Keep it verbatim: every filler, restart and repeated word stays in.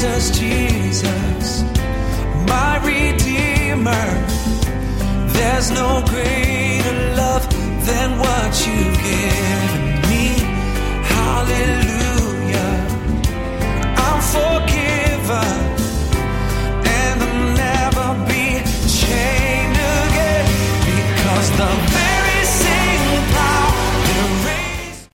Jesus, Jesus, my Redeemer. There's no greater love than what you give.